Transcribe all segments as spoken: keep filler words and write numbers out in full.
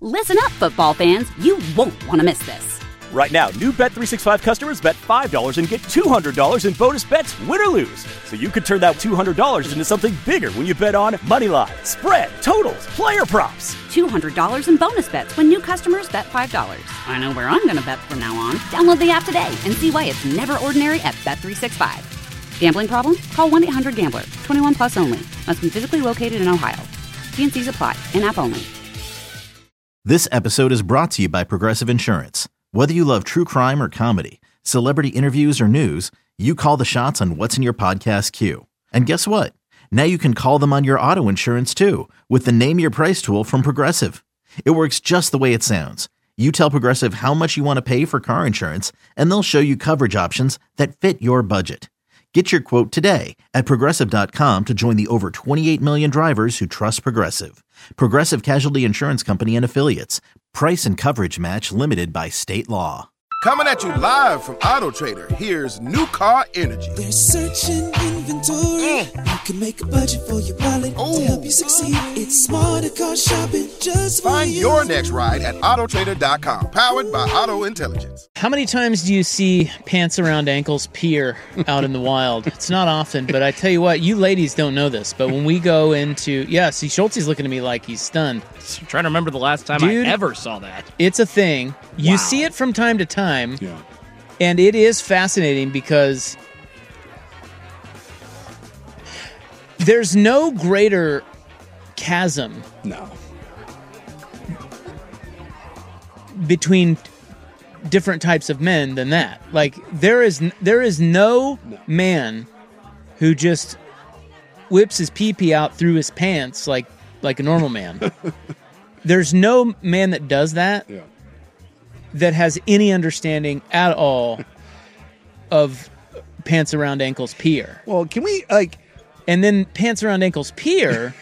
Listen up, football fans. You won't want to miss this. Right now, new Bet three sixty-five customers bet five dollars and get two hundred dollars in bonus bets, win or lose. So you could turn that two hundred dollars into something bigger when you bet on money line, spread, totals, player props. two hundred dollars in bonus bets when new customers bet five dollars. I know where I'm going to bet from now on. Download the app today and see why it's never ordinary at Bet three sixty-five. Gambling problem? Call one eight hundred gambler. twenty-one plus only. Must be physically located in Ohio. T and C's apply. In-app only. This episode is brought to you by Progressive Insurance. Whether you love true crime or comedy, celebrity interviews or news, you call the shots on what's in your podcast queue. And guess what? Now you can call them on your auto insurance too with the Name Your Price tool from Progressive. It works just the way it sounds. You tell Progressive how much you want to pay for car insurance, and they'll show you coverage options that fit your budget. Get your quote today at Progressive dot com to join the over twenty-eight million drivers who trust Progressive. Progressive Casualty Insurance Company and Affiliates. Price and coverage match limited by state law. Coming at you live from Auto Trader, here's New Car Energy. There's searching inventory. Mm. You can make a budget for your wallet Ooh. to help you succeed. It's smarter car shopping just for Find you. your next ride at Auto Trader dot com, powered by Auto Intelligence. How many times do you see pants around ankles peer out in the wild? It's not often, but I tell you what, you ladies don't know this, but when we go into... Yeah, see, Schultze's looking at me like he's stunned. I'm trying to remember the last time Dude, I ever saw that. It's a thing. You Wow. see it from time to time, Yeah. and it is fascinating because there's no greater chasm No. between different types of men than that. Like there is there is no, No. man who just whips his pee-pee out through his pants like like a normal man. There's no man that does that Yeah. that has any understanding at all of pants around ankles peer. Well, can we like And then pants around ankles peer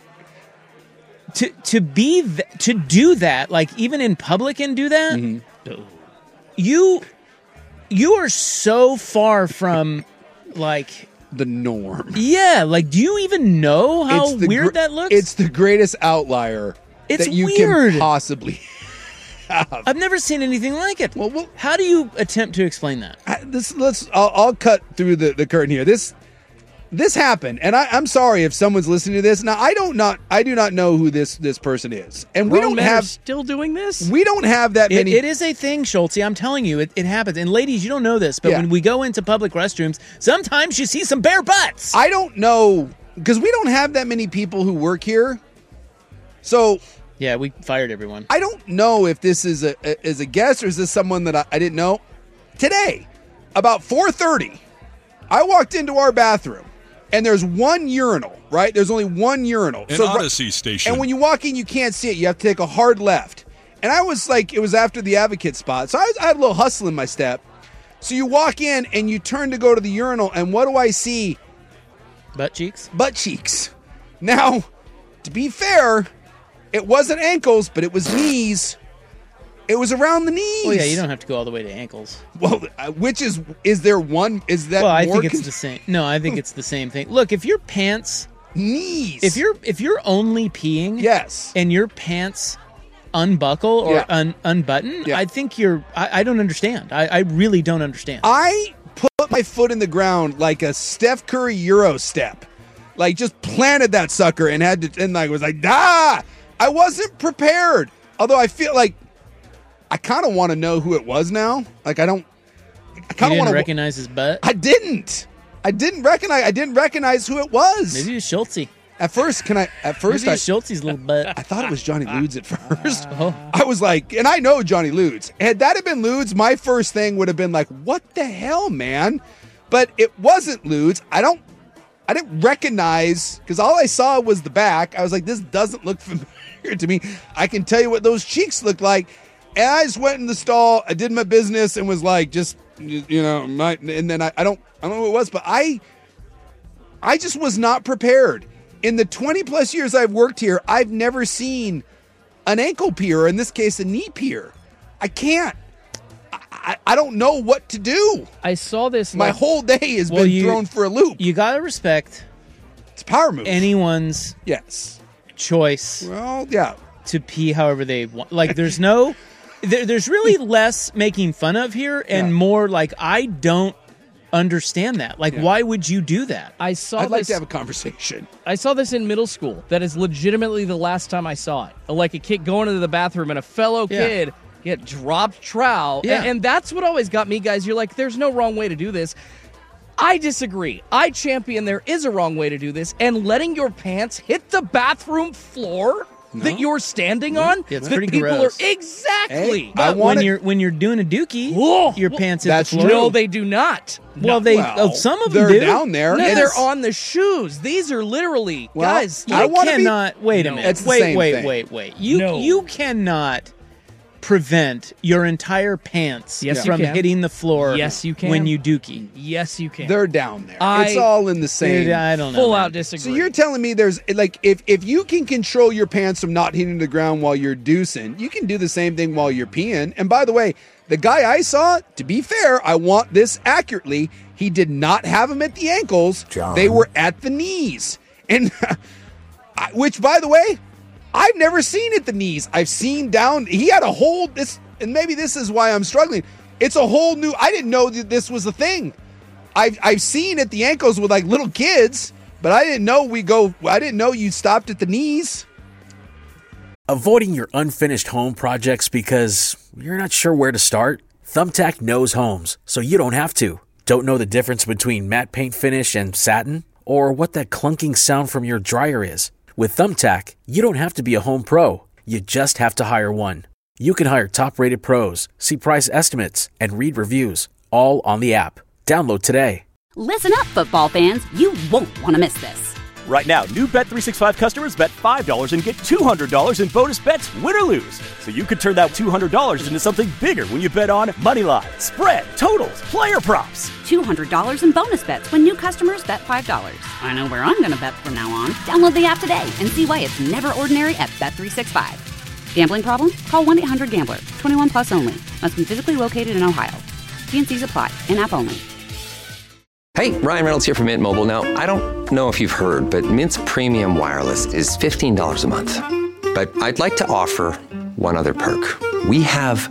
to to be th- to do that, like even in public and do that. Mm-hmm. You you are so far from like the norm? yeah, like do you even know how It's the weird gr- that looks? It's the greatest outlier It's that you weird. can possibly have. I've never seen anything like it. Well, well how do you attempt to explain that? I, this let's I'll, I'll cut through the, the curtain here. This this happened, and I, I'm sorry if someone's listening to this. Now I don't not I do not know who this this person is, and we Grown don't men are have still doing this? we don't have that It, many. it is a thing, Schultze. I'm telling you, it, it happens. And ladies, you don't know this, but Yeah. when we go into public restrooms, sometimes you see some bare butts. I don't know because we don't have that many people who work here, so. Yeah, we fired everyone. I don't know if this is a, a is a guest or is this someone that I, I didn't know. Today, about four thirty, I walked into our bathroom, and there's one urinal, right? There's only one urinal. An So, Odyssey station. And when you walk in, you can't see it. You have to take a hard left. And I was like, it was after the Advocate spot, so I, was, I had a little hustle in my step. So you walk in, and you turn to go to the urinal, and what do I see? Butt cheeks? Butt cheeks. Now, to be fair, it wasn't ankles, but it was knees. It was around the knees. Well, yeah, you don't have to go all the way to ankles. Well, uh, which is is there one? Is that Well, I more think it's con- the same. No, I think it's the same thing. Look, if your pants, knees? if you're if you're only peeing, yes, and your pants unbuckle or Yeah. un, unbutton, Yeah. I think you're. I, I don't understand. I, I really don't understand. I put my foot in the ground like a Steph Curry Euro step, like just planted that sucker and had to, and I was like, ah, I wasn't prepared. Although I feel like I kind of want to know who it was now. Like I don't. I you kind of didn't want to recognize his butt. I didn't. I didn't recognize. I didn't recognize who it was. Maybe it was Schultze. At first, can I? At first, Maybe it I, was Schultze's little butt. I thought it was Johnny Ludes at first. Oh. I was like, and I know Johnny Ludes. Had that have been Ludes, my first thing would have been like, what the hell, man? But it wasn't Ludes. I don't, I didn't recognize, because all I saw was the back. I was like, this doesn't look familiar to me. I can tell you what those cheeks look like. And I just went in the stall, I did my business, and was like, just, you know, my, and then I, I don't, I don't know who it was, but I, I just was not prepared. In the twenty plus years I've worked here, I've never seen an ankle pier, or in this case, a knee pier. I can't. I, I, I don't know what to do. I saw this. My like, whole day has Well, been you- thrown for a loop. You gotta respect It's a power move. anyone's yes. choice Well, yeah. to pee however they want. Like, there's no, there, there's really less making fun of here and Yeah. more like, I don't understand that. Like, Yeah. why would you do that? I saw I'd like this. to have a conversation. I saw this in middle school. That is legitimately the last time I saw it. Like a kid going into the bathroom and a fellow Yeah. kid get dropped trowel. Yeah. And, and that's what always got me, guys. You're like, there's no wrong way to do this. I disagree. I champion there is a wrong way to do this. And letting your pants hit the bathroom floor that you're standing on, Yeah, it's that pretty people gross. are exactly. Hey, I But wanna- when you're when you're doing a dookie, Whoa. your Well, pants hit that's the floor. true. No, they do not. Well, No. they Well, oh, some of them they're do. down there. No, Yes. they're on the shoes. These are literally, Well, guys. I You wanna be- cannot. Wait a No. minute. It's the wait, same wait, thing. wait, wait. You No. you cannot prevent your entire pants Yes, you from can. hitting the floor. Yes, you can. when you dookie. Yes, you can. They're down there. I- it's all in the same. Dude, I don't know. Full man. out disagree. So you're telling me there's like if if you can control your pants from not hitting the ground while you're deucing, you can do the same thing while you're peeing. And by the way, the guy I saw, to be fair, I want this accurately, he did not have them at the ankles. They were at the knees. And I- which by the way, I've never seen at the knees. I've seen down he had a whole this and maybe this is why I'm struggling. It's a whole new I didn't know that this was a thing. I've I've seen at the ankles with like little kids, but I didn't know we go. I didn't know you stopped at the knees. Avoiding your unfinished home projects because you're not sure where to start? Thumbtack knows homes, so you don't have to. Don't know the difference between matte paint finish and satin? Or what that clunking sound from your dryer is? With Thumbtack, you don't have to be a home pro. You just have to hire one. You can hire top-rated pros, see price estimates, and read reviews, all on the app. Download today. Listen up, football fans. You won't want to miss this. Right now, new Bet three sixty-five customers bet five dollars and get two hundred dollars in bonus bets, win or lose. So you could turn that two hundred dollars into something bigger when you bet on Moneyline, spread, totals, player props. two hundred dollars in bonus bets when new customers bet five dollars. I know where I'm going to bet from now on. Download the app today and see why it's never ordinary at Bet three sixty-five. Gambling problem? Call one eight hundred gambler. twenty-one plus only. Must be physically located in Ohio. T and C's apply. In-app only. Hey, Ryan Reynolds here from Mint Mobile. Now, I don't know if you've heard, but Mint's premium wireless is fifteen dollars a month. But I'd like to offer one other perk. We have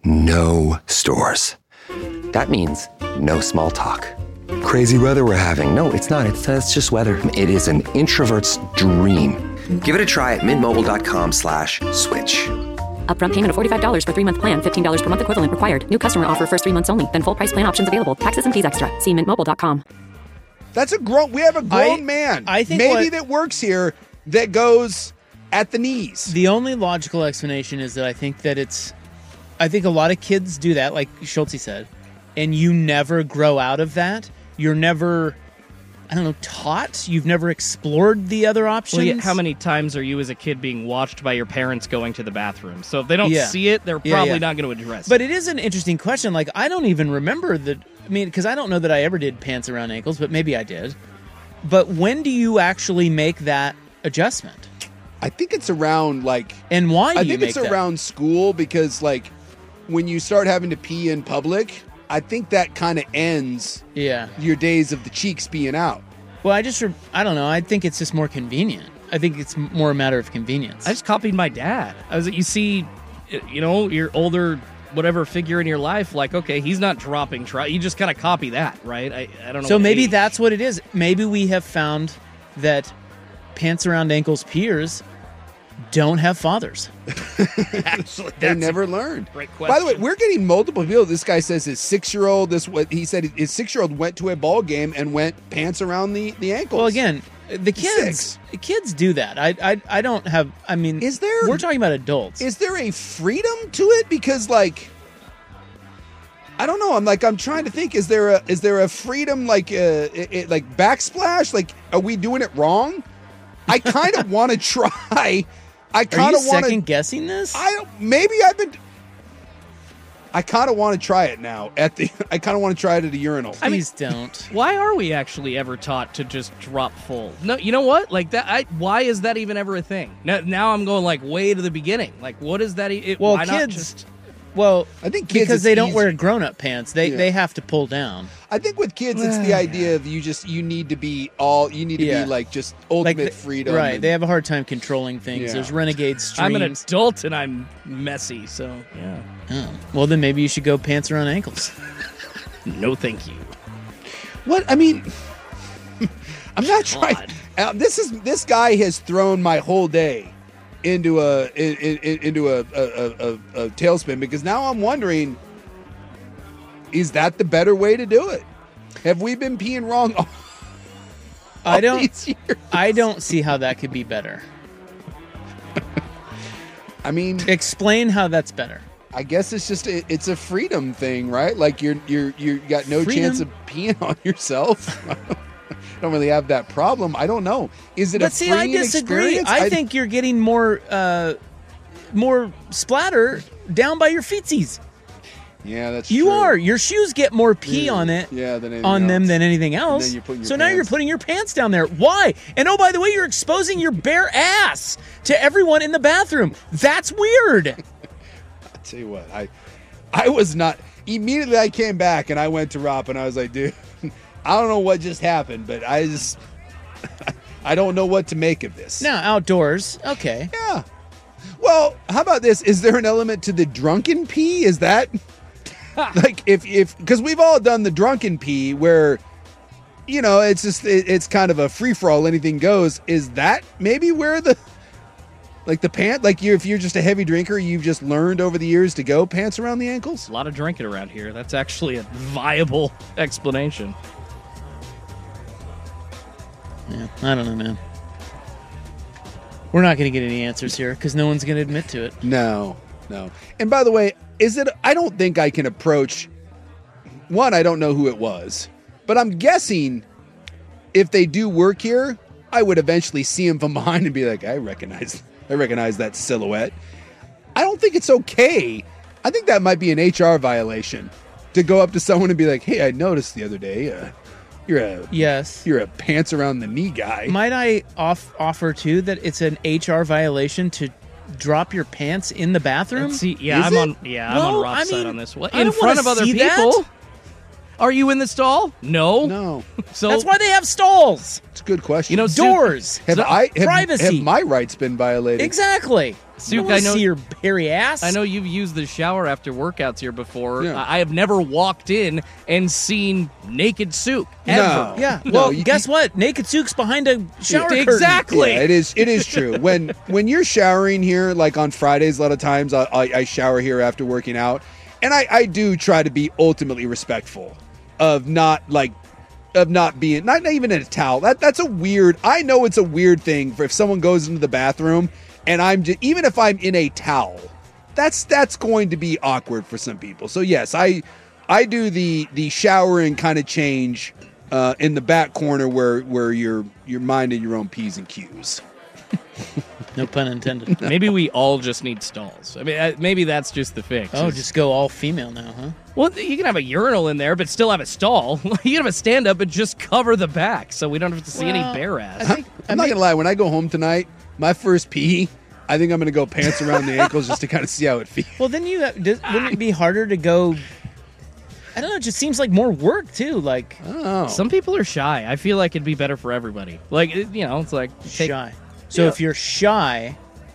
no stores. That means no small talk. Crazy weather we're having. No, it's not. It's, uh, it's just weather. It is an introvert's dream. Give it a try at mintmobile.com slash switch. Upfront payment of forty-five dollars for three-month plan, fifteen dollars per month equivalent required. New customer offer first three months only, then full price plan options available. Taxes and fees extra. See mint mobile dot com. That's a grown. We have a grown I- man. I think maybe what- that works here that goes at the knees. The only logical explanation is that I think that it's, I think a lot of kids do that, like Schultze said, and you never grow out of that. You're never, I don't know, taught. You've never explored the other options. Well, yeah, how many times are you as a kid being watched by your parents going to the bathroom? So if they don't Yeah. see it, they're Yeah, probably yeah. not going to address But it. it is an interesting question. Like, I don't even remember the, I mean, because I don't know that I ever did pants around ankles, but maybe I did. But when do you actually make that adjustment? I think it's around like. And why do I you think make it's that? around school because like when you start having to pee in public, I think that kind of ends Yeah. your days of the cheeks being out. Well, I just, re- I don't know. I think it's just more convenient. I think it's m- more a matter of convenience. I just copied my dad. I was, you see, you know, your older whatever figure in your life, like, okay, he's not dropping try. You just kind of copy that, right? I, I don't know. So what maybe age. that's what it is. Maybe we have found that pants around ankles peers don't have fathers. Actually, They that's never a learned. Great question. By the way, we're getting multiple people. This guy says his six-year-old. This what he said. His six-year-old went to a ball game and went pants around the the ankles. Well, again, the kids, Six. kids do that. I, I, I don't have. I mean, Is there- We're talking about adults. is there a freedom to it? Because like, I don't know. I'm like I'm trying to think. Is there a is there a freedom like uh it, it- like backsplash? Like, are we doing it wrong? I kind of want to try. I Are kind you of want second to. guessing this? I don't. Maybe I've been. I kind of want to try it now. At the, I kind of want to try it at a urinal. Please don't. Why are we actually ever taught to just drop full? No, you know what? Like that. I, why is that even ever a thing? Now, now I'm going like way to the beginning. Like, what is that? E- it, Well, why not kids, just Well, I think kids because it's they don't easy. wear grown-up pants, they Yeah. they have to pull down. I think with kids, it's the idea of you just you need to be all you need to Yeah. be like just Like ultimate the- freedom. right? and- They have a hard time controlling things. Yeah. There's renegade streams. I'm an adult and I'm messy, so yeah. Oh. Well, then maybe you should go pants around ankles. No, thank you. What I mean, I'm not trying. Uh, this is this guy has thrown my whole day into a in, in, into a a, a a a tailspin because now I'm wondering, is that the better way to do it? Have we been peeing wrong? All, I all don't. these years? I don't see how that could be better. I mean, Explain how that's better. I guess it's just a, it's a freedom thing, right? Like you're you're you got no Freedom? chance of peeing on yourself. Don't really have that problem. I don't know. Is it But a see, I freeing disagree. experience? I, think you're getting more uh, more splatter down by your feetsies. yeah, that's You true. are. Your shoes get more pee Yeah. on it. Yeah, than anything on them else. than anything And else. then you're putting your so now you're pants- putting your pants down there. Why? And oh, by the way, you're exposing your bare ass to everyone in the bathroom. That's weird. I'll tell you what, I I was not immediately I came back and I went to Rob and I was like, dude, I don't know what just happened, but I just I don't know what to make of this. Now outdoors, okay. Yeah. Well, how about this? Is there an element to the drunken pee? Is that like if if because we've all done the drunken pee where you know it's just it, it's kind of a free for all, anything goes. Is that maybe where the like the pant like you if you're just a heavy drinker, you've just learned over the years to go pants around the ankles? A lot of drinking around here. That's actually a viable explanation. Yeah, I don't know, man. We're not going to get any answers here because no one's going to admit to it. No, no. And by the way, is it? I don't think I can approach. One, I don't know who it was, but I'm guessing if they do work here, I would eventually see him from behind and be like, I recognize, I recognize that silhouette. I don't think it's okay. I think that might be an H R violation to go up to someone and be like, Hey, I noticed the other day, uh, you're a Yes. you're a pants around the knee guy. Might I off- offer, too, that it's an H R violation to drop your pants in the bathroom? Let's see, yeah, Is I'm it? on. Yeah, I'm Well, on Rob's I side mean, on this. What I in don't front wanna of other see that. people? Are you in the stall? No. No, So That's why they have stalls. it's a good question. you know, Sue- Doors. have So- I have, privacy. have my rights been violated? Exactly. Suk, I, I wanna know- see your hairy ass. I know you've used the shower after workouts here before. Yeah. I I have never walked in and seen naked Suk ever. No. Yeah. No, Well, you- guess what? Naked Sook's behind a shower curtain. Exactly. Yeah, it is. It is true. When when you're showering here, like on Fridays, a lot of times I, I, I shower here after working out, and I, I do try to be ultimately respectful of not like of not being not, not even in a towel. That that's a weird. I know it's a weird thing for if someone goes into the bathroom and I'm just even if I'm in a towel, that's that's going to be awkward for some people. So yes, I I do the the shower and kind of change uh, in the back corner where where you're you're minding your own P's and Q's. No pun intended. Maybe we all just need stalls. I mean, uh, maybe that's just the fix. Oh, Is- just go all female now, huh? well, you can have a urinal in there, but still have a stall. You can have a stand up, but just cover the back, so we don't have to see any Well, bare ass. I think- I'm not gonna lie. When I go home tonight, my first pee, I think I'm gonna go pants around the ankles just to kind of see how it feels. Well, then you does, wouldn't it be harder to go? I don't know. It just seems like more work too. Like Oh, Some people are shy. I feel like it'd be better for everybody. Like it- you know, it's like take, shy. So Yeah. if you're shy,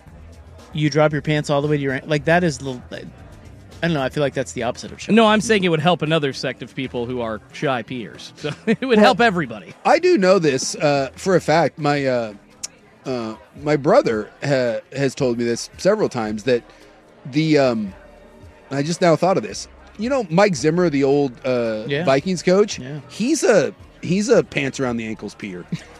you drop your pants all the way to your an- like that is the. I don't know. I feel like that's the opposite of shy. No, I'm saying it would help another sect of people who are shy peers. So it would help everybody. I do know this uh, for a fact. My uh, uh, my brother ha- has told me this several times that the um, I just now thought of this. You know, Mike Zimmer, the old uh, Yeah. Vikings coach. Yeah. He's a he's a pants around the ankles peer.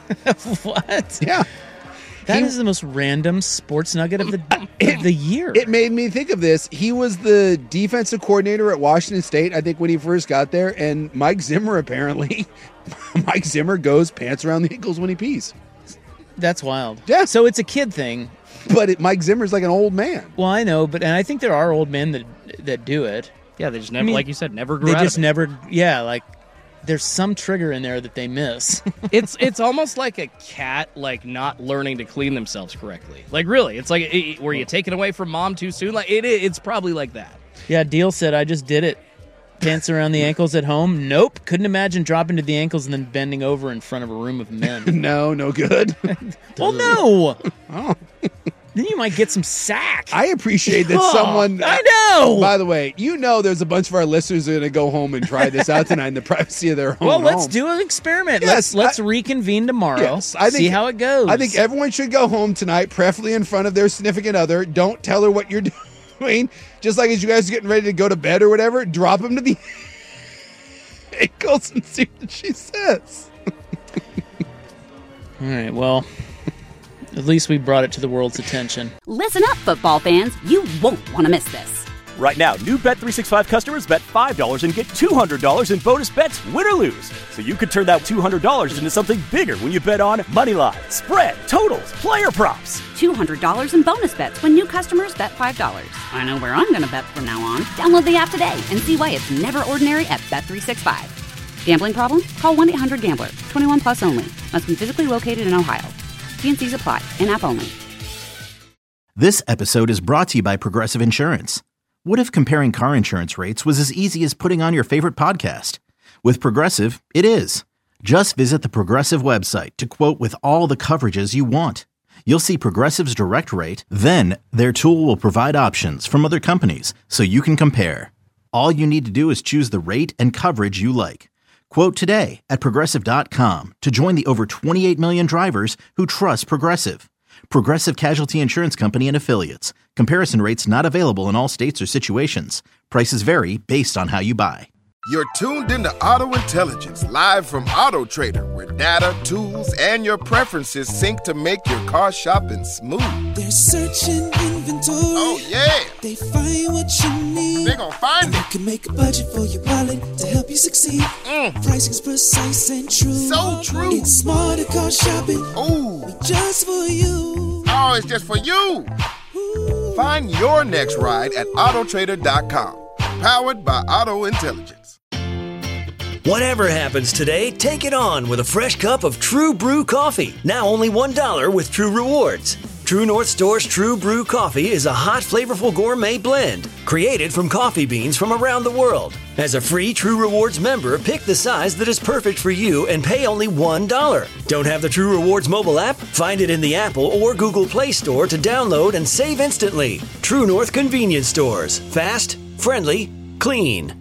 What? Yeah. That is He- the most random sports nugget of the of the year. It made me think of this. He was the defensive coordinator at Washington State, I think, when he first got there. And Mike Zimmer, apparently, Mike Zimmer goes pants around the ankles when he pees. That's wild. Yeah. So it's a kid thing. But it, Mike Zimmer's like an old man. Well, I know, but and I think there are old men that that do it. Yeah, they just never, mean, like you said, never grew They out just of it. never. Yeah, like there's some trigger in there that they miss. it's it's almost like a cat like not learning to clean themselves correctly. Like really, it's like it, were you taken away from mom too soon? Like it, it's probably like that. Yeah, Deal said, I just did it. Pants around the ankles at home? Nope. Couldn't imagine dropping to the ankles and then bending over in front of a room of men. No, no good. Well, no. Oh. Then you might get some sack. I appreciate that oh, someone... I know! By the way, you know there's a bunch of our listeners who are going to go home and try this out tonight in the privacy of their home. Well, let's home. do an experiment. Yes, let's let's I, reconvene tomorrow. Yes, I think, see how it goes. I think everyone should go home tonight, preferably in front of their significant other. Don't tell her what you're doing. Just like as you guys are getting ready to go to bed or whatever, drop them to the ankles and see what she says. All right, well... At least we brought it to the world's attention. Listen up, football fans. You won't want to miss this. Right now, new Bet three sixty-five customers bet five dollars and get two hundred dollars in bonus bets, win or lose. So you could turn that two hundred dollars into something bigger when you bet on Moneyline, spread, totals, player props. two hundred dollars in bonus bets when new customers bet five dollars. I know where I'm going to bet from now on. Download the app today and see why it's never ordinary at Bet three sixty-five. Gambling problem? Call one eight hundred gambler. twenty-one plus only. Must be physically located in Ohio. T and C's apply. In-app only. This episode is brought to you by Progressive Insurance. What if comparing car insurance rates was as easy as putting on your favorite podcast? With Progressive, it is. Just visit the Progressive website to quote with all the coverages you want. You'll see Progressive's direct rate, then their tool will provide options from other companies so you can compare. All you need to do is choose the rate and coverage you like. Quote today at Progressive dot com to join the over twenty-eight million drivers who trust Progressive. Progressive Casualty Insurance Company and Affiliates. Comparison rates not available in all states or situations. Prices vary based on how you buy. You're tuned into Auto Intelligence, live from Auto Trader, where data, tools, and your preferences sync to make your car shopping smooth. They're searching inventory. Oh, yeah. They find what you need. They're gonna find and it. You can make a budget for your wallet to help you succeed. Mm. Pricing's precise and true. So true. It's smarter car shopping. Ooh. Just for you. Oh, it's just for you. Ooh. Find your next ride at Auto Trader dot com. Powered by Auto Intelligence. Whatever happens today, take it on with a fresh cup of True Brew coffee. Now only one dollar with True Rewards. True North Store's True Brew coffee is a hot, flavorful gourmet blend created from coffee beans from around the world. As a free True Rewards member, pick the size that is perfect for you and pay only one dollar. Don't have the True Rewards mobile app? Find it in the Apple or Google Play Store to download and save instantly. True North Convenience Stores. Fast, friendly, clean.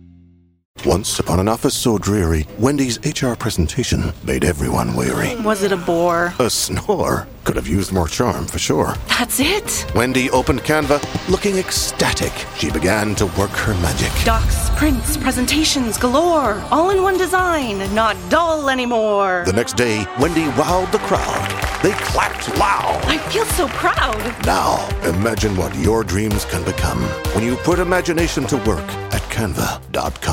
Once upon an office so dreary, Wendy's H R presentation made everyone weary. Was it a bore? A snore. Could have used more charm, for sure. That's it? Wendy opened Canva, looking ecstatic. She began to work her magic. Docs, prints, presentations galore. All in one design, not dull anymore. The next day, Wendy wowed the crowd. They clapped loud. I feel so proud. Now, imagine what your dreams can become when you put imagination to work at Canva dot com.